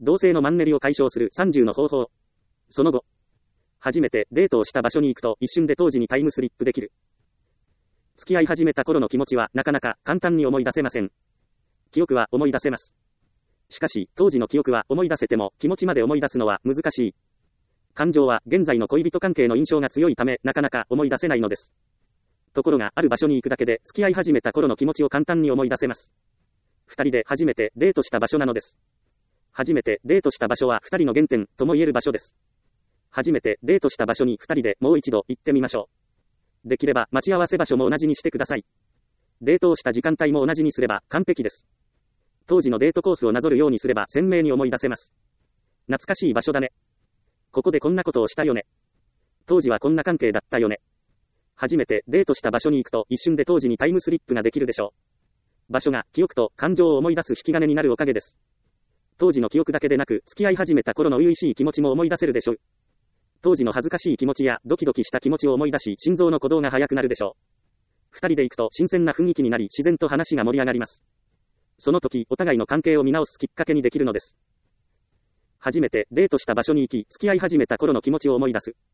同性のマンネリを解消する30の方法。その後、初めてデートをした場所に行くと一瞬で当時にタイムスリップできる。付き合い始めた頃の気持ちはなかなか簡単に思い出せません。記憶は思い出せます。しかし、当時の記憶は思い出せても気持ちまで思い出すのは難しい。感情は現在の恋人関係の印象が強いためなかなか思い出せないのです。ところがある場所に行くだけで付き合い始めた頃の気持ちを簡単に思い出せます。二人で初めてデートした場所なのです。初めてデートした場所は二人の原点とも言える場所です。初めてデートした場所に二人でもう一度行ってみましょう。できれば待ち合わせ場所も同じにしてください。デートをした時間帯も同じにすれば完璧です。当時のデートコースをなぞるようにすれば鮮明に思い出せます。懐かしい場所だね。ここでこんなことをしたよね。当時はこんな関係だったよね。初めてデートした場所に行くと一瞬で当時にタイムスリップができるでしょう。場所が記憶と感情を思い出す引き金になるおかげです。当時の記憶だけでなく付き合い始めた頃の初々しい気持ちも思い出せるでしょう。当時の恥ずかしい気持ちやドキドキした気持ちを思い出し心臓の鼓動が速くなるでしょう。二人で行くと新鮮な雰囲気になり自然と話が盛り上がります。その時お互いの関係を見直すきっかけにできるのです。初めてデートした場所に行き付き合い始めた頃の気持ちを思い出す。